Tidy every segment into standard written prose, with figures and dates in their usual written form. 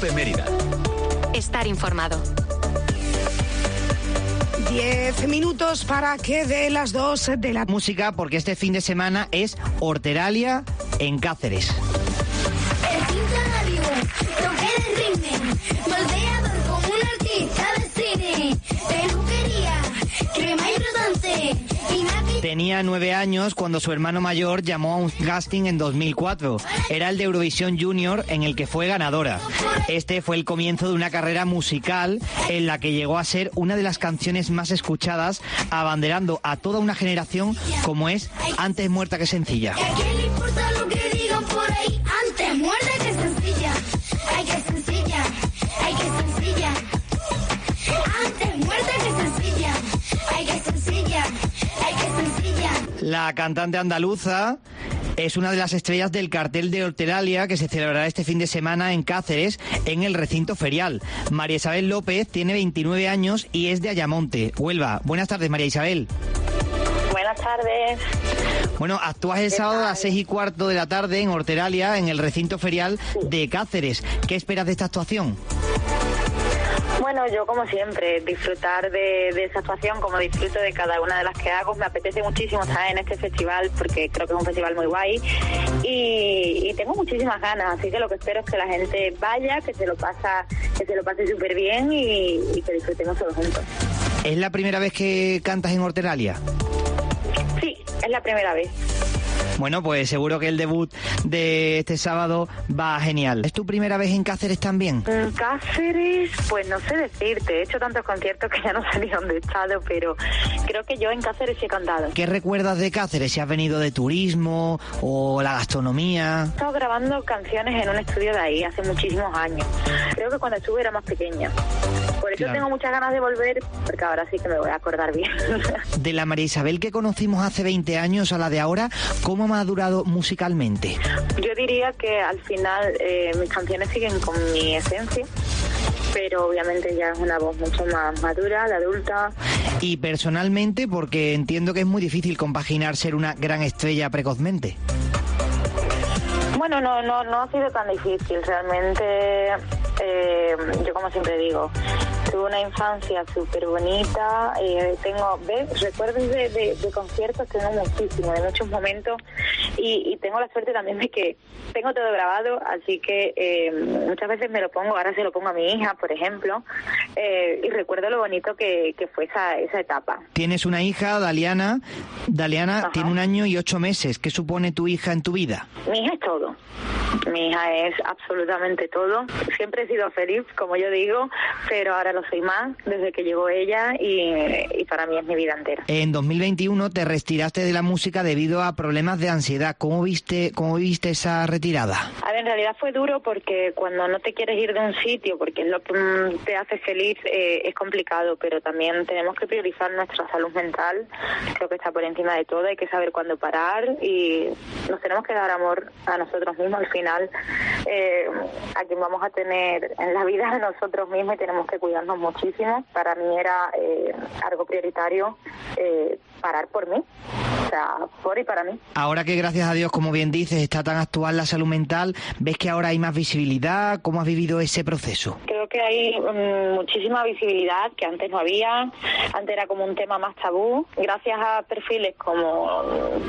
COPE Mérida. Estar informado. 10 minutos para que de las 2 de la... Música, porque este fin de semana es Horteralia en Cáceres. El quincenario, toque de ritmo, moldeador como un artista de cine, peluquería, crema hidratante, Tenía 9 años cuando su hermano mayor llamó a un casting en 2004. Era el de Eurovisión Junior, en el que fue ganadora. Este fue el comienzo de una carrera musical en la que llegó a ser una de las canciones más escuchadas, abanderando a toda una generación, como es Antes muerta que sencilla. ¿A quién le importa lo que digan por ahí? Antes muerta que sencilla. Ay, que sencilla. Ay, que sencilla. Antes muerta que sencilla. Ay, que sencilla. Ay, que sencilla. La cantante andaluza es una de las estrellas del cartel de Horteralia, que se celebrará este fin de semana en Cáceres, en el recinto ferial. María Isabel López tiene 29 años y es de Ayamonte, Huelva. Buenas tardes, María Isabel. Buenas tardes. Bueno, actúas el sábado a las 6:15 de la tarde en Horteralia, en el recinto ferial de Cáceres. ¿Qué esperas de esta actuación? Bueno, yo como siempre, disfrutar de esa actuación como disfruto de cada una de las que hago. Me apetece muchísimo estar en este festival porque creo que es un festival muy guay y tengo muchísimas ganas, así que lo que espero es que la gente vaya, que se lo pase súper bien y que disfrutemos todos juntos. ¿Es la primera vez que cantas en Horteralia? Sí, es la primera vez. Bueno, pues seguro que el debut de este sábado va genial. ¿Es tu primera vez en Cáceres también? En Cáceres, pues no sé decirte. He hecho tantos conciertos que ya no sé ni dónde he estado, pero creo que yo en Cáceres he cantado. ¿Qué recuerdas de Cáceres? ¿Si has venido de turismo o la gastronomía? He estado grabando canciones en un estudio de ahí hace muchísimos años. Creo que cuando estuve era más pequeña. Por eso tengo muchas ganas de volver, porque ahora sí que me voy a acordar bien. De la María Isabel que conocimos hace 20 años a la de ahora, ¿cómo ha madurado musicalmente? Yo diría que al final mis canciones siguen con mi esencia, pero obviamente ya es una voz mucho más madura, de adulta. Y personalmente, porque entiendo que es muy difícil compaginar ser una gran estrella precozmente. Bueno, no ha sido tan difícil, realmente. Yo como siempre digo, tuve una infancia súper bonita, tengo recuerdos de conciertos, tengo muchísimo, de muchos momentos y tengo la suerte también de que tengo todo grabado, así que muchas veces me lo pongo, ahora se lo pongo a mi hija, por ejemplo, y recuerdo lo bonito que fue esa etapa. Tienes una hija, Daliana. Daliana tiene 1 año y 8 meses. ¿Qué supone tu hija en tu vida? Mi hija es todo. Mi hija es absolutamente todo. Siempre he sido feliz, como yo digo, pero ahora lo soy más desde que llegó ella y para mí es mi vida entera. En 2021 te retiraste de la música debido a problemas de ansiedad. ¿Cómo viste esa retirada? A ver, en realidad fue duro porque cuando no te quieres ir de un sitio, porque es lo que te hace feliz, es complicado, pero también tenemos que priorizar nuestra salud mental. Creo que está por encima de todo, hay que saber cuándo parar y nos tenemos que dar amor a nosotros mismos. Al final, a quien vamos a tener en la vida de nosotros mismos y tenemos que cuidarnos muchísimo. Para mí era algo prioritario parar por mí, o sea, por y para mí. Ahora que gracias a Dios, como bien dices, está tan actual la salud mental, ¿ves que ahora hay más visibilidad? ¿Cómo has vivido ese proceso? Creo que hay muchísima visibilidad que antes no había, antes era como un tema más tabú. Gracias a perfiles como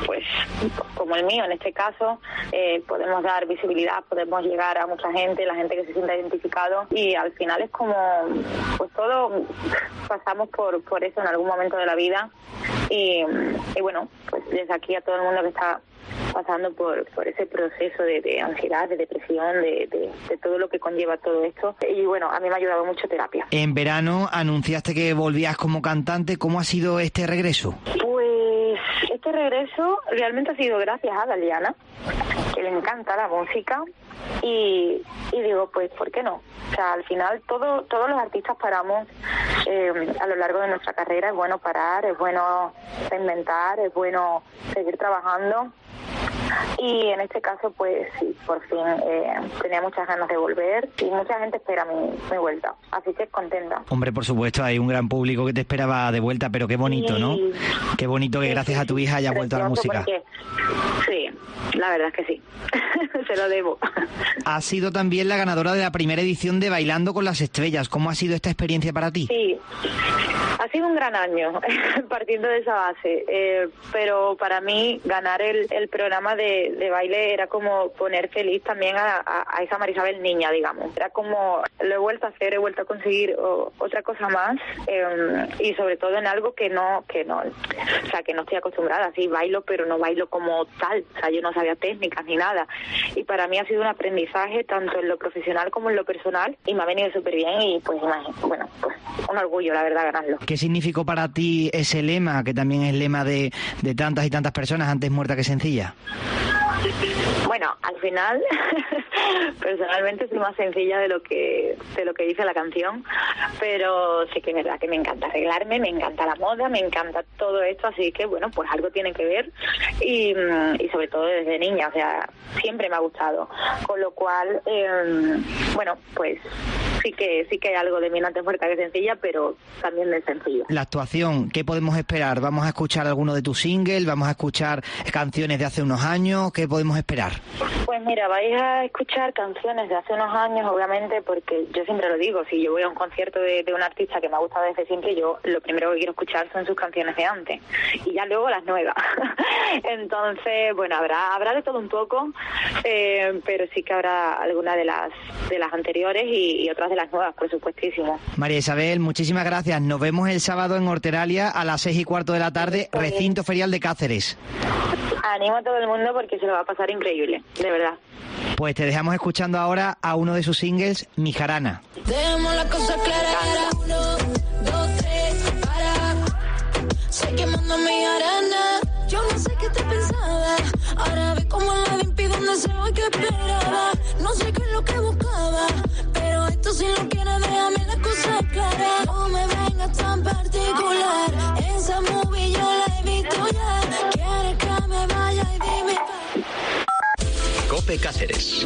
el mío en este caso, podemos dar visibilidad, podemos llegar a mucha gente, la gente que se sienta identificado y al final es como, pues todo pasamos por eso en algún momento de la vida y bueno, pues desde aquí a todo el mundo que está pasando por ese proceso de ansiedad, de depresión, de todo lo que conlleva todo esto. Y bueno, a mí me ha ayudado mucho terapia. En verano anunciaste que volvías como cantante. ¿Cómo ha sido este regreso? Pues este regreso realmente ha sido gracias a Daliana, que le encanta la música. Y digo, pues, ¿por qué no? O sea, al final todos los artistas paramos a lo largo de nuestra carrera. Es bueno parar, es bueno reinventar, es bueno seguir trabajando. Y en este caso, pues sí, por fin tenía muchas ganas de volver y mucha gente espera mi vuelta. Así que contenta. Hombre, por supuesto, hay un gran público que te esperaba de vuelta, pero qué bonito, ¿no? Qué bonito que gracias a tu hija hayas vuelto a la música. Sí, La verdad es que sí, se lo debo. Has sido también la ganadora de la primera edición de Bailando con las Estrellas. ¿Cómo ha sido esta experiencia para ti? Sí, ha sido un gran año, partiendo de esa base, pero para mí ganar el programa de baile era como poner feliz también a esa Marisabel niña, digamos. Era como, lo he vuelto a hacer, he vuelto a conseguir otra cosa más, y sobre todo en algo que no, o sea, que no estoy acostumbrada. Sí, bailo, pero no bailo como tal, o sea, yo no sabía técnicas ni nada, y para mí ha sido un aprendizaje tanto en lo profesional como en lo personal, y me ha venido súper bien, y pues bueno, pues un orgullo, la verdad, ganarlo. ¿Qué significó para ti ese lema, que también es lema de tantas y tantas personas, antes muerta que sencilla? Bueno, al final, personalmente soy más sencilla de lo que dice la canción, pero sí que es verdad que me encanta arreglarme, me encanta la moda, me encanta todo esto, así que bueno, pues algo tiene que ver, y sobre todo desde niña, o sea, siempre me ha gustado, con lo cual, bueno, pues sí que hay algo de mí antes muerta que sencilla, pero también de sencilla. La actuación, ¿qué podemos esperar? ¿Vamos a escuchar alguno de tus singles? ¿Vamos a escuchar canciones de hace unos años? ¿Qué podemos esperar? Pues mira, vais a escuchar canciones de hace unos años, obviamente, porque yo siempre lo digo, si yo voy a un concierto de un artista que me ha gustado desde siempre, yo lo primero que quiero escuchar son sus canciones de antes, y ya luego las nuevas. Entonces, bueno, habrá de todo un poco, pero sí que habrá alguna de las anteriores y otras de las nuevas, por supuestísimo. María Isabel, muchísimas gracias. Nos vemos el sábado en Horteralia a las 6:15 de la tarde, recinto ferial de Cáceres. Animo a todo el mundo porque se lo va a pasar increíble, de verdad. Pues te dejamos escuchando ahora a uno de sus singles, Mi Jarana. Dejemos la cosa clara. 1, 2, 3, para. Sé que mando mi arana. Yo no sé qué te pensaba. Ahora ve cómo la limpi donde se va que esperaba. No sé qué es lo que buscaba, pero esto si lo quieres déjame la cosa clara. No me vengas tan particular. Esa movie yo la he visto ya. Quieres que me vaya y dime. COPE Cáceres.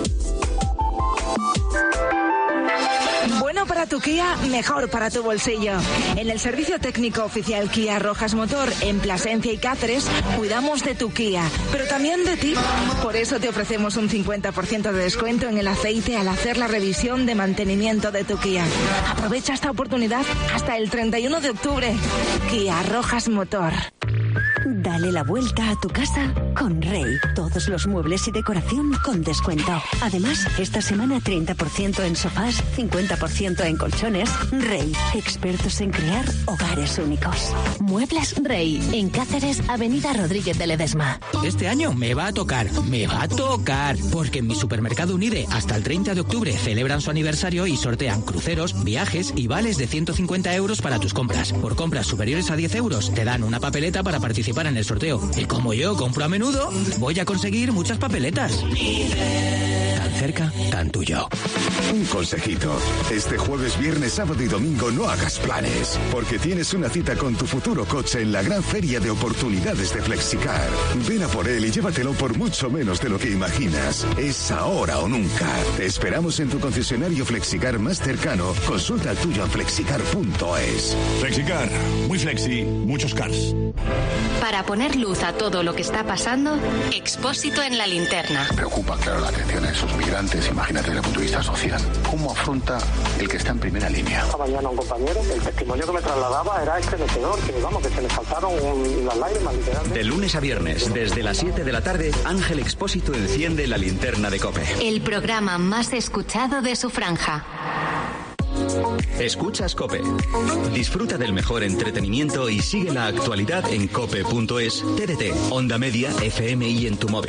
Bueno para tu Kia, mejor para tu bolsillo. En el servicio técnico oficial Kia Rojas Motor en Plasencia y Cáceres, cuidamos de tu Kia, pero también de ti. Por eso te ofrecemos un 50% de descuento en el aceite al hacer la revisión de mantenimiento de tu Kia. Aprovecha esta oportunidad hasta el 31 de octubre. Kia Rojas Motor. Dale la vuelta a tu casa con Rey. Todos los muebles y decoración con descuento. Además, esta semana 30% en sofás, 50% en colchones. Rey, expertos en crear hogares únicos. Muebles Rey, en Cáceres, Avenida Rodríguez de Ledesma. Este año me va a tocar, porque en mi supermercado Unide hasta el 30 de octubre celebran su aniversario y sortean cruceros, viajes y vales de 150 euros para tus compras. Por compras superiores a 10 euros te dan una papeleta para participar en el sorteo. Y como yo compro a menudo, voy a conseguir muchas papeletas. Tan cerca, tan tuyo. Un consejito. Este jueves, viernes, sábado y domingo no hagas planes, porque tienes una cita con tu futuro coche en la gran feria de oportunidades de Flexicar. Ven a por él y llévatelo por mucho menos de lo que imaginas. Es ahora o nunca. Te esperamos en tu concesionario Flexicar más cercano. Consulta el tuyo en flexicar.es. Flexicar. Muy flexi, muchos cars. Para poner luz a todo lo que está pasando, Expósito en la linterna. Preocupa, claro, la atención a esos migrantes, imagínate desde el punto de vista social. ¿Cómo afronta el que está en primera línea? Esta mañana un compañero, el testimonio que me trasladaba era estremecedor, que se le saltaron las lágrimas, literalmente. De lunes a viernes, desde las 7 de la tarde, Ángel Expósito enciende la linterna de COPE. El programa más escuchado de su franja. Escuchas COPE. Disfruta del mejor entretenimiento y sigue la actualidad en cope.es, TDT, Onda Media, FM y en tu móvil.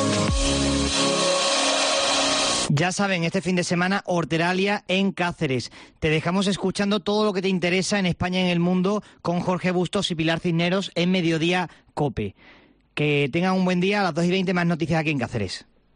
Ya saben, este fin de semana, Horteralia en Cáceres. Te dejamos escuchando todo lo que te interesa en España y en el mundo con Jorge Bustos y Pilar Cisneros en Mediodía COPE. Que tengan un buen día, a las 2:20 más noticias aquí en Cáceres.